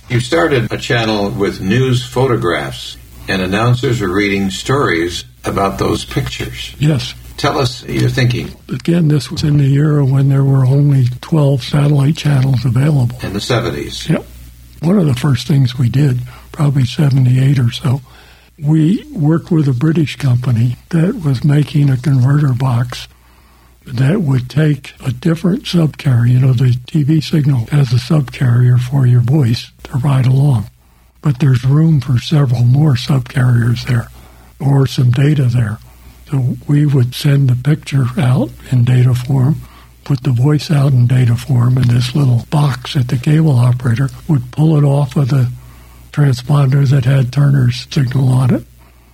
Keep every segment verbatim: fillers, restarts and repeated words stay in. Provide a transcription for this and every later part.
You started a channel with news photographs, and announcers are reading stories about those pictures. Yes. Tell us your thinking. Again, this was in the era when there were only twelve satellite channels available. In the seventies. Yep. One of the first things we did, probably seventy-eight or so, we worked with a British company that was making a converter box that would take a different subcarrier. You know, the T V signal has a subcarrier for your voice to ride along. But there's room for several more subcarriers there or some data there. So we would send the picture out in data form, put the voice out in data form, and this little box that the cable operator would pull it off of the transponder that had Turner's signal on it,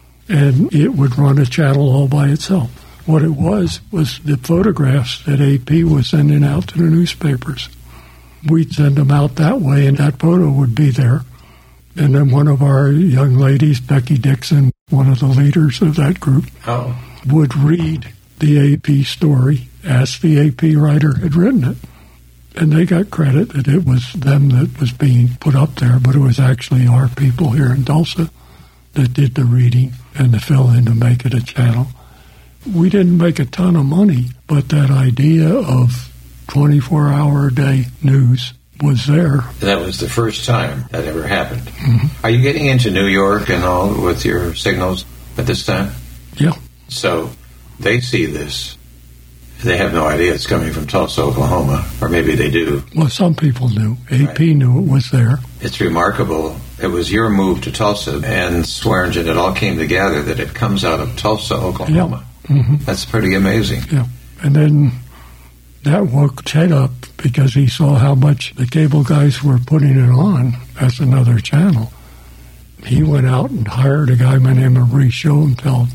and it would run a channel all by itself. What it was was the photographs that A P was sending out to the newspapers. We'd send them out that way, and that photo would be there. And then one of our young ladies, Becky Dixon, one of the leaders of that group, oh. would read the A P story as the A P writer had written it. And they got credit that it was them that was being put up there, but it was actually our people here in Tulsa that did the reading and the fill-in to make it a channel. We didn't make a ton of money, but that idea of twenty-four hour a day news was there. That was the first time that ever happened. Mm-hmm. Are you getting into New York and all with your signals at this time? Yeah. So they see this. They have no idea it's coming from Tulsa, Oklahoma, or maybe they do. Well, some people knew. A P right. knew it was there. It's remarkable. It was your move to Tulsa and Swearingen. It all came together that it comes out of Tulsa, Oklahoma. Yeah. Mm-hmm. That's pretty amazing. Yeah. And then that woke Ted up because he saw how much the cable guys were putting it on as another channel. He went out and hired a guy by the name of Reese Schoenfeld,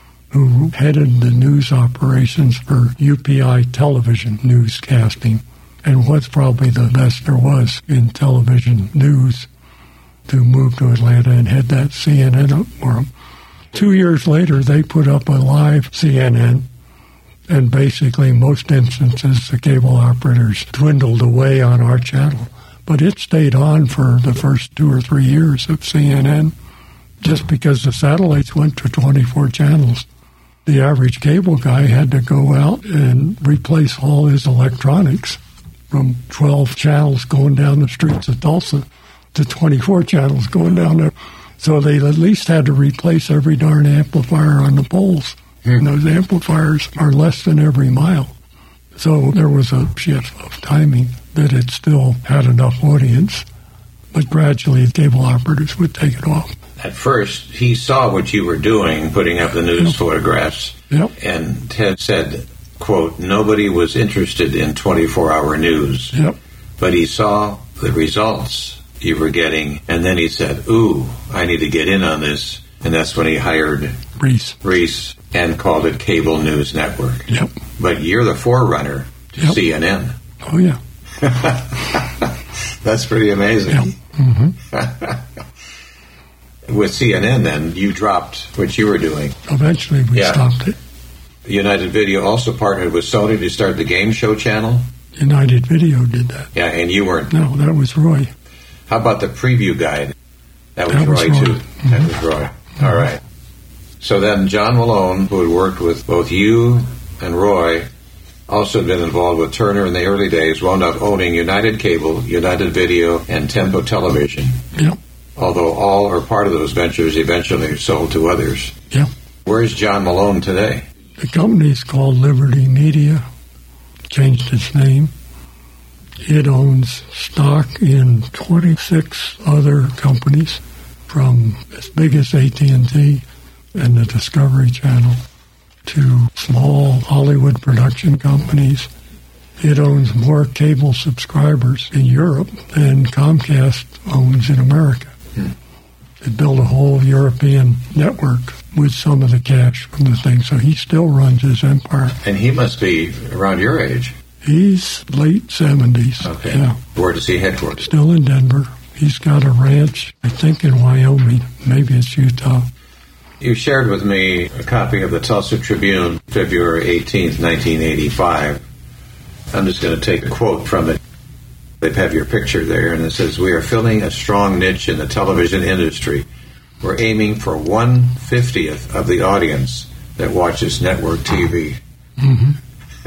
who headed the news operations for U P I television newscasting, and what's probably the best there was in television news, to move to Atlanta and head that C N N up for him. Two years later, they put up a live C N N, and basically most instances the cable operators dwindled away on our channel. But it stayed on for the first two or three years of C N N just because the satellites went to twenty-four channels. The average cable guy had to go out and replace all his electronics from twelve channels going down the streets of Tulsa to twenty-four channels going down there. So they at least had to replace every darn amplifier on the poles. Mm. And those amplifiers are less than every mile. So there was a shift of timing that it still had enough audience. But gradually, the cable operators would take it off. At first, he saw what you were doing, putting up the news yep. photographs. Yep. And Ted said, quote, nobody was interested in twenty-four hour news. Yep. But he saw the results you were getting, and then he said, ooh, I need to get in on this. And that's when he hired Reese. Reese and called it Cable News Network. Yep. But you're the forerunner to yep. C N N. Oh, yeah. That's pretty amazing. Yep. Mm-hmm. With C N N, then, you dropped what you were doing. Eventually, we yeah. stopped it. United Video also partnered with Sony to start the game show channel. United Video did that. Yeah, and you weren't. No, that was Roy. How about the preview guide? That was that Roy, was Roy. too. Mm-hmm. That was Roy. Mm-hmm. All right. So then John Malone, who had worked with both you and Roy, also had been involved with Turner in the early days, wound up owning United Cable, United Video, and Tempo Television. Yep. Although all or part of those ventures eventually sold to others. Yep. Where's John Malone today? The company's called Liberty Media, changed its name. It owns stock in twenty-six other companies, from as big as A T and T and the Discovery Channel to small Hollywood production companies. It owns more cable subscribers in Europe than Comcast owns in America. Hmm. It built a whole European network with some of the cash from the thing, so he still runs his empire. And he must be around your age. He's late seventies. Okay. Yeah. Where does he headquartered? Still in Denver. He's got a ranch, I think, in Wyoming. Maybe it's Utah. You shared with me a copy of the Tulsa Tribune, February eighteenth, nineteen eighty-five. I'm just going to take a quote from it. They have your picture there, and it says, "We are filling a strong niche in the television industry. We're aiming for one fiftieth of the audience that watches network T V." Mm-hmm.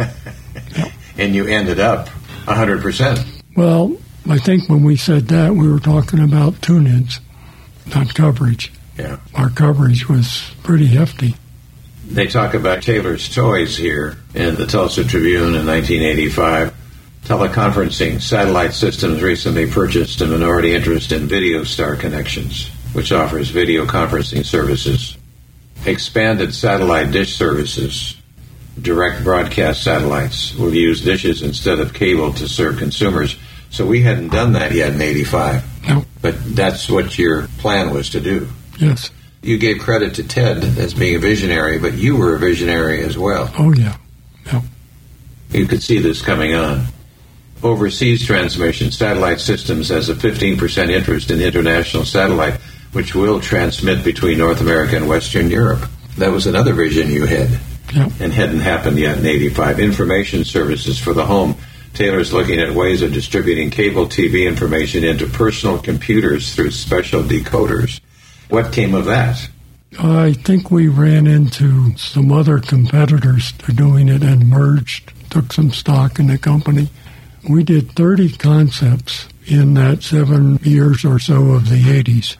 And you ended up one hundred percent. Well, I think when we said that, we were talking about tune-ins, not coverage. Yeah. Our coverage was pretty hefty. They talk about Taylor's Toys here in the Tulsa Tribune in nineteen eighty-five. Teleconferencing satellite systems recently purchased a minority interest in VideoStar Connections, which offers video conferencing services. Expanded satellite dish services. Direct broadcast satellites will use dishes instead of cable to serve consumers. So we hadn't done that yet in eighty-five. No. But that's what your plan was to do. Yes. You gave credit to Ted as being a visionary, but you were a visionary as well. Oh, yeah. Yeah. You could see this coming on. Overseas transmission, Satellite Systems has a fifteen percent interest in international satellite, which will transmit between North America and Western Europe. That was another vision you had, yeah. And hadn't happened yet in eighty-five. Information services for the home. Taylor's looking at ways of distributing cable T V information into personal computers through special decoders. What came of that? I think we ran into some other competitors that are doing it and merged, took some stock in the company. We did thirty concepts in that seven years or so of the eighties,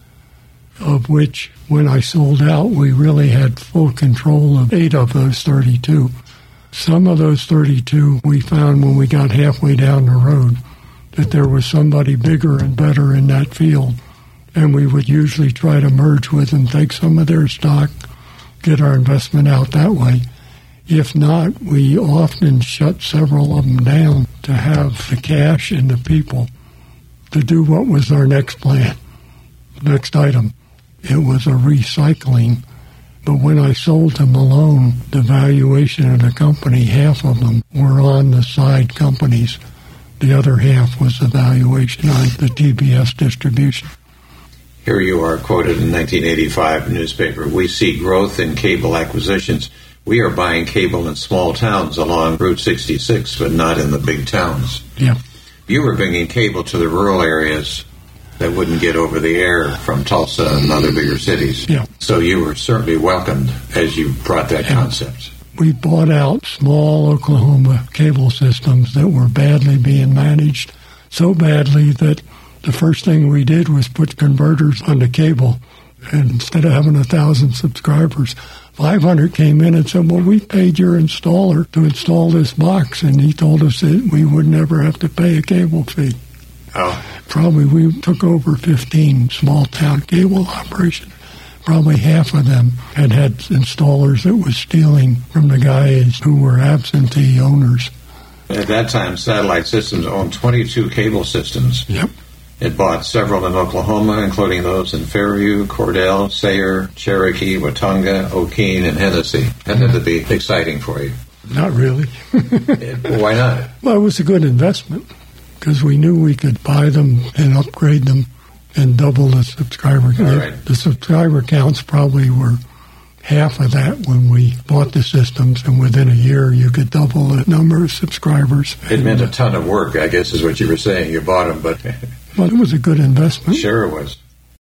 of which, when I sold out, we really had full control of eight of those thirty-two. Some of those thirty-two we found when we got halfway down the road that there was somebody bigger and better in that field, and we would usually try to merge with them, take some of their stock, get our investment out that way. If not, we often shut several of them down to have the cash and the people to do what was our next plan, next item. It was a recycling. But when I sold to Malone, the valuation of the company, half of them were on the side companies. The other half was the valuation on the T B S distribution. Here you are quoted in nineteen eighty-five newspaper. "We see growth in cable acquisitions. We are buying cable in small towns along Route sixty-six, but not in the big towns." Yeah. You were bringing cable to the rural areas that wouldn't get over the air from Tulsa and other bigger cities. Yeah. So you were certainly welcomed as you brought that yeah. concept. We bought out small Oklahoma cable systems that were badly being managed, so badly that the first thing we did was put converters on the cable. And instead of having a thousand subscribers, five hundred came in and said, "Well, we paid your installer to install this box," and he told us that we would never have to pay a cable fee. Oh. Probably we took over fifteen small-town cable operations. Probably half of them had had installers that was stealing from the guys who were absentee owners. At that time, Satellite Systems owned twenty-two cable systems. Yep. It bought several in Oklahoma, including those in Fairview, Cordell, Sayre, Cherokee, Watonga, O'Keene, and Hennessy. That had to be exciting for you. Not really. Why not? Well, it was a good investment because we knew we could buy them and upgrade them and double the subscriber count. Right. The subscriber counts probably were half of that when we bought the systems, and within a year you could double the number of subscribers. It meant a ton of work, I guess is what you were saying. You bought them, but... Well, it was a good investment. Sure it was.